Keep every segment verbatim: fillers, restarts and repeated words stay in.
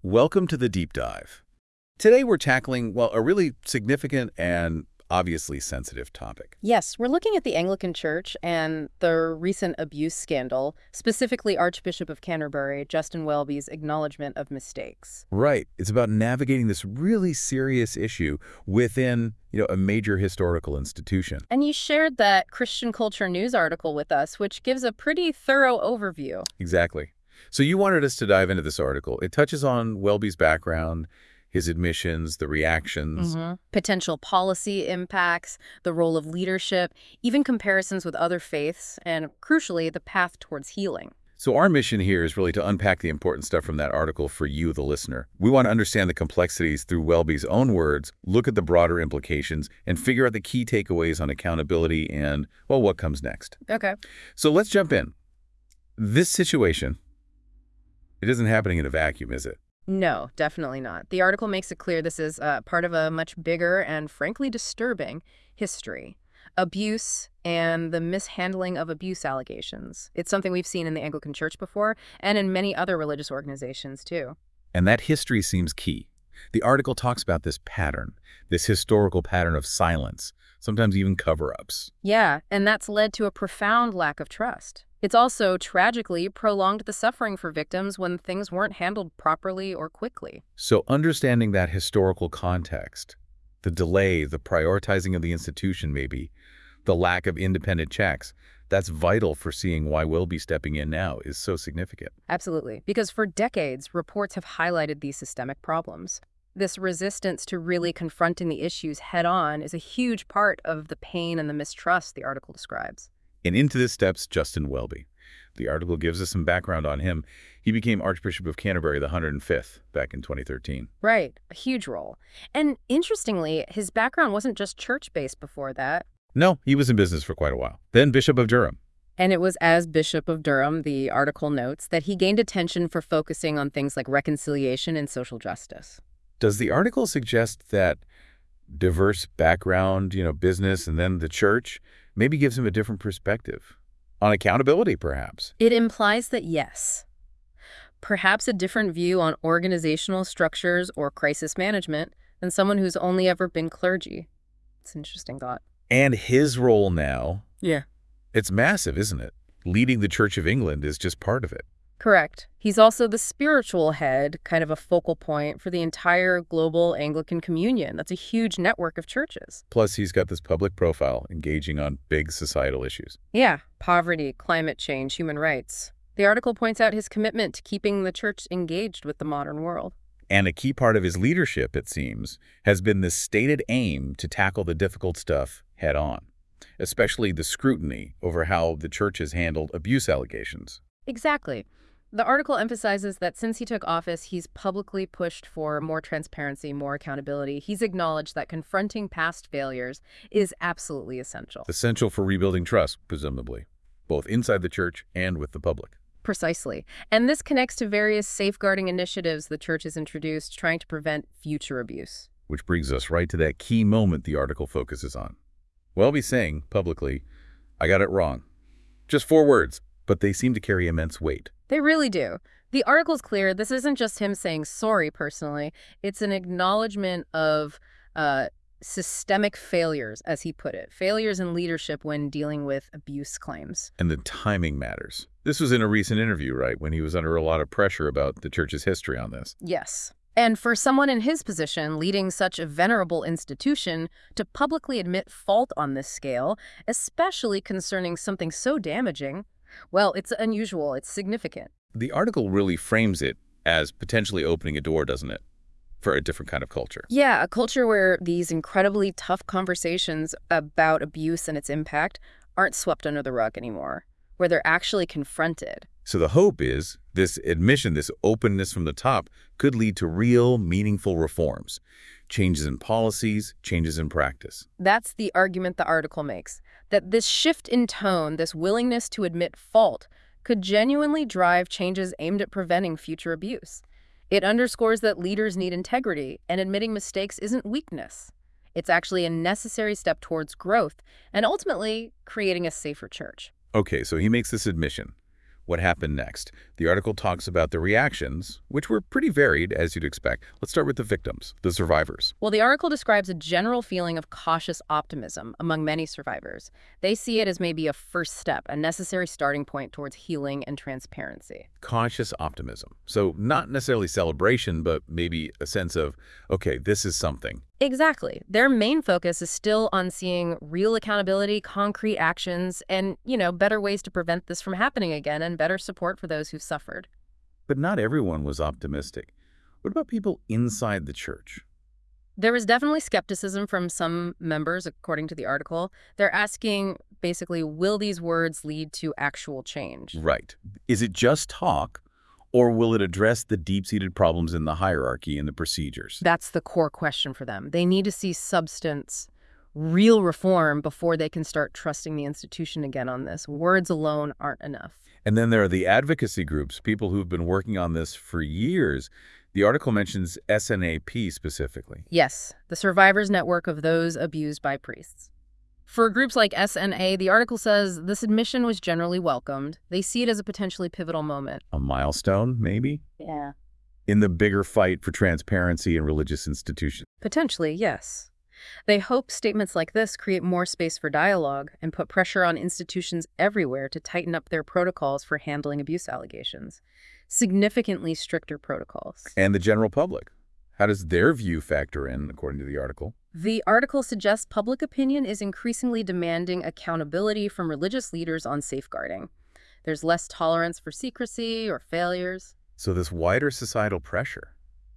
Welcome to the Deep Dive. Today we're tackling, well, a really significant and obviously sensitive topic. Yes, we're looking at the Anglican Church and the recent abuse scandal, specifically Archbishop of Canterbury, Justin Welby's acknowledgement of mistakes. Right. It's about navigating this really serious issue within, you know, a major historical institution. And you shared that Christian Culture News article with us, which gives a pretty thorough overview. Exactly. So you wanted us to dive into this article. It touches on Welby's background, his admissions, the reactions. Mm-hmm. Potential policy impacts, the role of leadership, even comparisons with other faiths, and crucially, the path towards healing. So our mission here is really to unpack the important stuff from that article for you, the listener. We want to understand the complexities through Welby's own words, look at the broader implications, and figure out the key takeaways on accountability and, well, what comes next. Okay. So let's jump in. This situation, it isn't happening in a vacuum, is it? No, definitely not. The article makes it clear this is uh, part of a much bigger and frankly disturbing history. Abuse and the mishandling of abuse allegations. It's something we've seen in the Anglican Church before and in many other religious organizations too. And that history seems key. The article talks about this pattern, this historical pattern of silence, sometimes even cover-ups. Yeah, and that's led to a profound lack of trust. It's also tragically prolonged the suffering for victims when things weren't handled properly or quickly. So understanding that historical context, the delay, the prioritizing of the institution maybe, the lack of independent checks, that's vital for seeing why Welby stepping in now is so significant. Absolutely, because for decades, reports have highlighted these systemic problems. This resistance to really confronting the issues head-on is a huge part of the pain and the mistrust the article describes. And into this steps Justin Welby. The article gives us some background on him. He became Archbishop of Canterbury the one hundred fifth back in twenty thirteen. Right, a huge role. And interestingly, his background wasn't just church-based before that. No, he was in business for quite a while. Then Bishop of Durham. And it was as Bishop of Durham, the article notes, that he gained attention for focusing on things like reconciliation and social justice. Does the article suggest that diverse background, you know, business and then the church, maybe gives him a different perspective? On accountability, perhaps? It implies that yes. Perhaps a different view on organizational structures or crisis management than someone who's only ever been clergy. It's an interesting thought. And his role now, Yeah. it's massive, isn't it? Leading the Church of England is just part of it. Correct. He's also the spiritual head, kind of a focal point for the entire global Anglican communion. That's a huge network of churches. Plus, he's got this public profile engaging on big societal issues. Yeah, poverty, climate change, human rights. The article points out his commitment to keeping the church engaged with the modern world. And a key part of his leadership, it seems, has been this stated aim to tackle the difficult stuff head on, especially the scrutiny over how the church has handled abuse allegations. Exactly. The article emphasizes that since he took office, he's publicly pushed for more transparency, more accountability. He's acknowledged that confronting past failures is absolutely essential. Essential for rebuilding trust, presumably, both inside the church and with the public. Precisely. And this connects to various safeguarding initiatives the church has introduced trying to prevent future abuse. Which brings us right to that key moment the article focuses on. Welby saying, publicly, "I got it wrong." Just four words, but they seem to carry immense weight. They really do. The article's clear. This isn't just him saying sorry personally. It's an acknowledgement of uh, systemic failures, as he put it. Failures in leadership when dealing with abuse claims. And the timing matters. This was in a recent interview, right, when he was under a lot of pressure about the church's history on this. Yes. And for someone in his position, leading such a venerable institution, to publicly admit fault on this scale, especially concerning something so damaging, well, it's unusual. It's significant. The article really frames it as potentially opening a door, doesn't it, for a different kind of culture? Yeah, a culture where these incredibly tough conversations about abuse and its impact aren't swept under the rug anymore, where they're actually confronted. So the hope is this admission, this openness from the top, could lead to real, meaningful reforms, changes in policies, changes in practice. That's the argument the article makes, that this shift in tone, this willingness to admit fault, could genuinely drive changes aimed at preventing future abuse. It underscores that leaders need integrity, and admitting mistakes isn't weakness. It's actually a necessary step towards growth and ultimately creating a safer church. Okay, so he makes this admission. What happened next? The article talks about the reactions, which were pretty varied, as you'd expect. Let's start with the victims, the survivors. Well, the article describes a general feeling of cautious optimism among many survivors. They see it as maybe a first step, a necessary starting point towards healing and transparency. Cautious optimism. So not necessarily celebration, but maybe a sense of, okay, this is something. Exactly. Their main focus is still on seeing real accountability, concrete actions, and, you know, better ways to prevent this from happening again and better support for those who've suffered. But not everyone was optimistic. What about people inside the church? There was definitely skepticism from some members, according to the article. They're asking, basically, will these words lead to actual change? Right. Is it just talk, or will it address the deep-seated problems in the hierarchy and the procedures? That's the core question for them. They need to see substance, real reform before they can start trusting the institution again on this. Words alone aren't enough. And then there are the advocacy groups, people who've been working on this for years. The article mentions S N A P specifically. Yes, the survivors network of those abused by priests. For groups like S N A, the article says this admission was generally welcomed. They see it as a potentially pivotal moment. A milestone, maybe? Yeah. In the bigger fight for transparency in religious institutions. Potentially, yes. They hope statements like this create more space for dialogue and put pressure on institutions everywhere to tighten up their protocols for handling abuse allegations. Significantly stricter protocols. And the general public. How does their view factor in, according to the article? The article suggests public opinion is increasingly demanding accountability from religious leaders on safeguarding. There's less tolerance for secrecy or failures. So this wider societal pressure,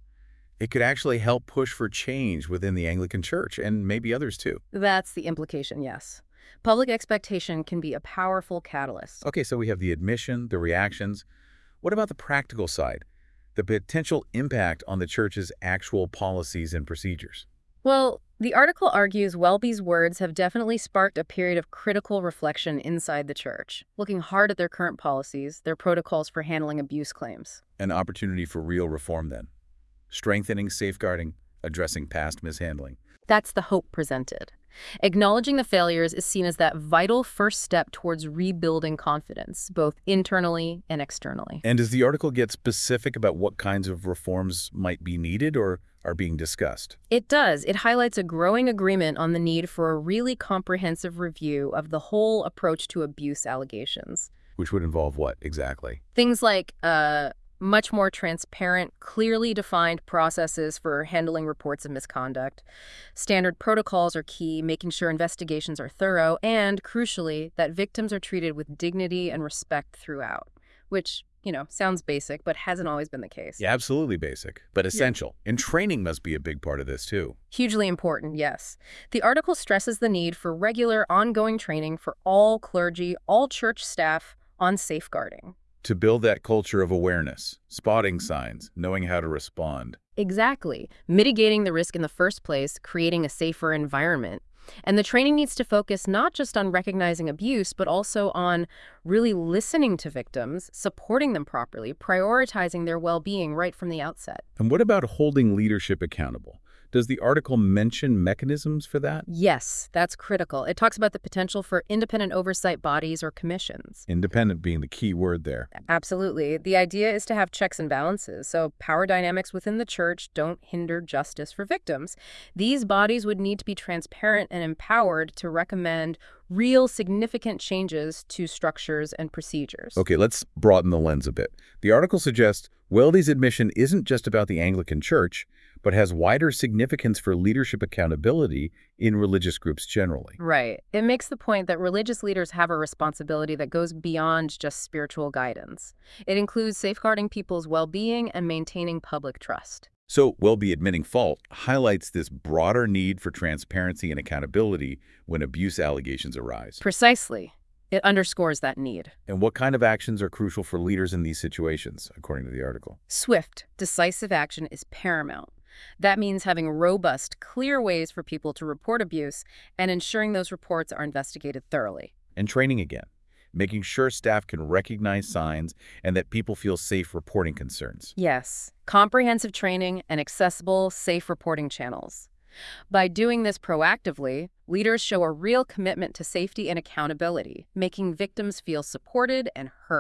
it could actually help push for change within the Anglican Church and maybe others too. That's the implication, yes. Public expectation can be a powerful catalyst. Okay, so we have the admission, the reactions. What about the practical side? The potential impact on the Church's actual policies and procedures? Well, the article argues Welby's words have definitely sparked a period of critical reflection inside the Church, looking hard at their current policies, their protocols for handling abuse claims. An opportunity for real reform then. Strengthening, safeguarding, addressing past mishandling. That's the hope presented. Acknowledging the failures is seen as that vital first step towards rebuilding confidence, both internally and externally. And does the article get specific about what kinds of reforms might be needed or are being discussed? It does. It highlights a growing agreement on the need for a really comprehensive review of the whole approach to abuse allegations. Which would involve what exactly? Things like uh, much more transparent, clearly defined processes for handling reports of misconduct. Standard protocols are key, making sure investigations are thorough, and, crucially, that victims are treated with dignity and respect throughout, which, you know, sounds basic, but hasn't always been the case. Yeah, absolutely basic, but essential. Yeah. And training must be a big part of this, too. Hugely important, yes. The article stresses the need for regular, ongoing training for all clergy, all church staff on safeguarding. To build that culture of awareness, spotting signs, knowing how to respond. Exactly. Mitigating the risk in the first place, creating a safer environment. And the training needs to focus not just on recognizing abuse, but also on really listening to victims, supporting them properly, prioritizing their well-being right from the outset. And what about holding leadership accountable? Does the article mention mechanisms for that? Yes, that's critical. It talks about the potential for independent oversight bodies or commissions. Independent being the key word there. Absolutely. The idea is to have checks and balances, so power dynamics within the church don't hinder justice for victims. These bodies would need to be transparent and empowered to recommend real significant changes to structures and procedures. Okay, let's broaden the lens a bit. The article suggests Welby's admission isn't just about the Anglican Church, but has wider significance for leadership accountability in religious groups generally. Right. It makes the point that religious leaders have a responsibility that goes beyond just spiritual guidance. It includes safeguarding people's well-being and maintaining public trust. So Welby admitting fault highlights this broader need for transparency and accountability when abuse allegations arise. Precisely. It underscores that need. And what kind of actions are crucial for leaders in these situations, according to the article? Swift, decisive action is paramount. That means having robust, clear ways for people to report abuse and ensuring those reports are investigated thoroughly. And training again, making sure staff can recognize signs and that people feel safe reporting concerns. Yes, comprehensive training and accessible, safe reporting channels. By doing this proactively, leaders show a real commitment to safety and accountability, making victims feel supported and heard.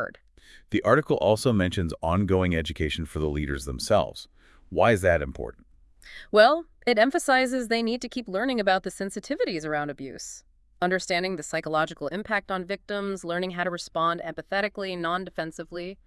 The article also mentions ongoing education for the leaders themselves. Why is that important? Well, it emphasizes they need to keep learning about the sensitivities around abuse, understanding the psychological impact on victims, learning how to respond empathetically, non-defensively,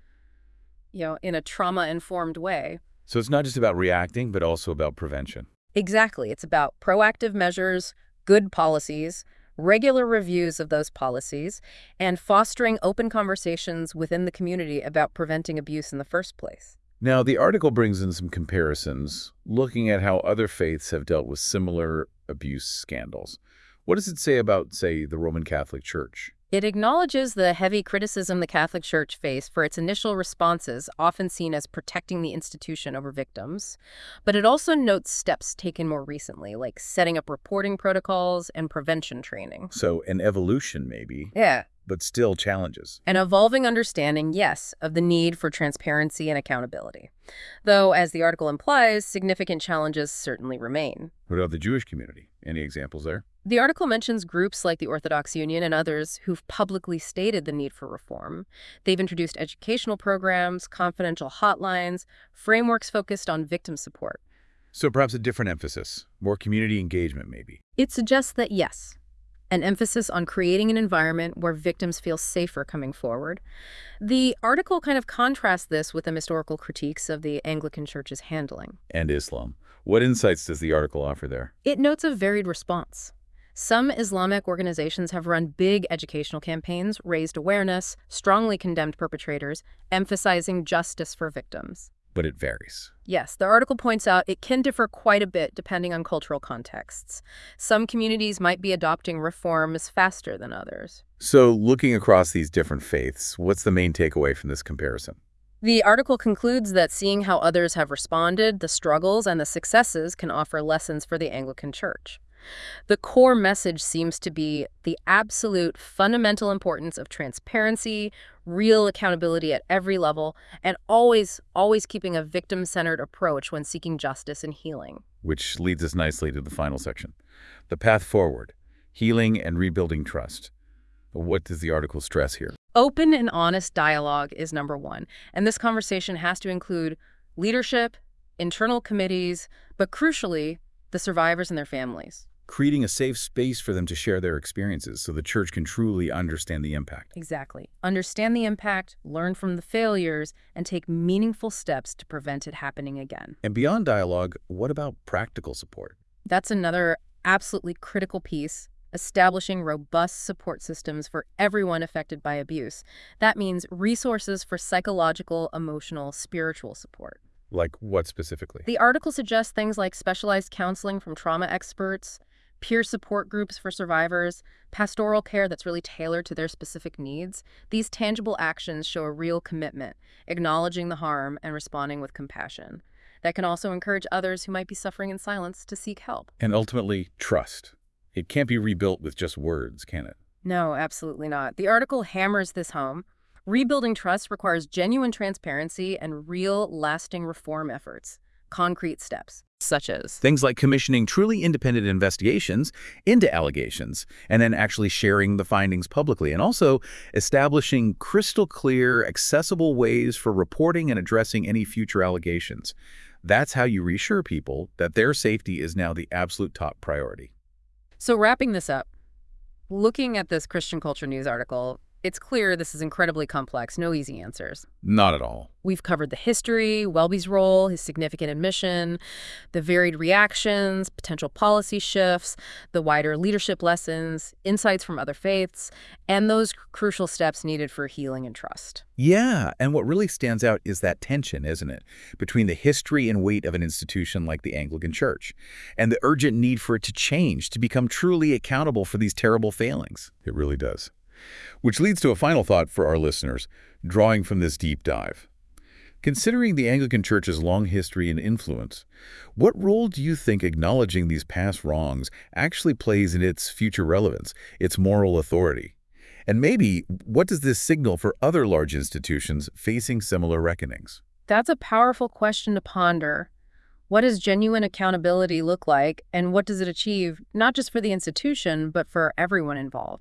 you know, in a trauma-informed way. So it's not just about reacting, but also about prevention. Exactly. It's about proactive measures, good policies, regular reviews of those policies, and fostering open conversations within the community about preventing abuse in the first place. Now, the article brings in some comparisons, looking at how other faiths have dealt with similar abuse scandals. What does it say about, say, the Roman Catholic Church? It acknowledges the heavy criticism the Catholic Church faced for its initial responses, often seen as protecting the institution over victims. But it also notes steps taken more recently, like setting up reporting protocols and prevention training. So an evolution, maybe, Yeah. but still challenges. An evolving understanding, yes, of the need for transparency and accountability. Though, as the article implies, significant challenges certainly remain. What about the Jewish community? Any examples there? The article mentions groups like the Orthodox Union and others who've publicly stated the need for reform. They've introduced educational programs, confidential hotlines, frameworks focused on victim support. So perhaps a different emphasis, more community engagement, maybe. It suggests that, yes, an emphasis on creating an environment where victims feel safer coming forward. The article kind of contrasts this with the historical critiques of the Anglican Church's handling. And Islam. What insights does the article offer there? It notes a varied response. Some Islamic organizations have run big educational campaigns, raised awareness, strongly condemned perpetrators, emphasizing justice for victims. But it varies. Yes, the article points out it can differ quite a bit depending on cultural contexts. Some communities might be adopting reforms faster than others. So looking across these different faiths, what's the main takeaway from this comparison? The article concludes that seeing how others have responded, the struggles and the successes can offer lessons for the Anglican Church. The core message seems to be the absolute fundamental importance of transparency, real accountability at every level, and always, always keeping a victim-centered approach when seeking justice and healing. Which leads us nicely to the final section. The path forward, healing and rebuilding trust. What does the article stress here? Open and honest dialogue is number one, and this conversation has to include leadership, internal committees, but crucially, the survivors and their families. Creating a safe space for them to share their experiences so the church can truly understand the impact. Exactly. Understand the impact, learn from the failures, and take meaningful steps to prevent it happening again. And beyond dialogue, what about practical support? That's another absolutely critical piece. Establishing robust support systems for everyone affected by abuse. That means resources for psychological, emotional, spiritual support. Like what specifically? The article suggests things like specialized counseling from trauma experts, peer support groups for survivors, pastoral care that's really tailored to their specific needs. These tangible actions show a real commitment, acknowledging the harm and responding with compassion. That can also encourage others who might be suffering in silence to seek help. And ultimately, trust. It can't be rebuilt with just words, can it? No, absolutely not. The article hammers this home. Rebuilding trust requires genuine transparency and real, lasting reform efforts. Concrete steps, such as things like commissioning truly independent investigations into allegations and then actually sharing the findings publicly, and also establishing crystal clear, accessible ways for reporting and addressing any future allegations. That's how you reassure people that their safety is now the absolute top priority. So wrapping this up, looking at this Christian Culture News article, it's clear this is incredibly complex, no easy answers. Not at all. We've covered the history, Welby's role, his significant admission, the varied reactions, potential policy shifts, the wider leadership lessons, insights from other faiths, and those crucial steps needed for healing and trust. Yeah, and what really stands out is that tension, isn't it, between the history and weight of an institution like the Anglican Church and the urgent need for it to change, to become truly accountable for these terrible failings. It really does. Which leads to a final thought for our listeners, drawing from this deep dive. Considering the Anglican Church's long history and influence, what role do you think acknowledging these past wrongs actually plays in its future relevance, its moral authority? And maybe, what does this signal for other large institutions facing similar reckonings? That's a powerful question to ponder. What does genuine accountability look like, and what does it achieve, not just for the institution, but for everyone involved?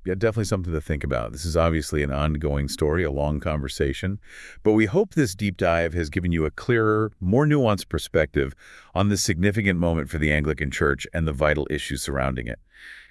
Yeah, definitely something to think about. This is obviously an ongoing story, a long conversation, but we hope this deep dive has given you a clearer, more nuanced perspective on this significant moment for the Anglican Church and the vital issues surrounding it.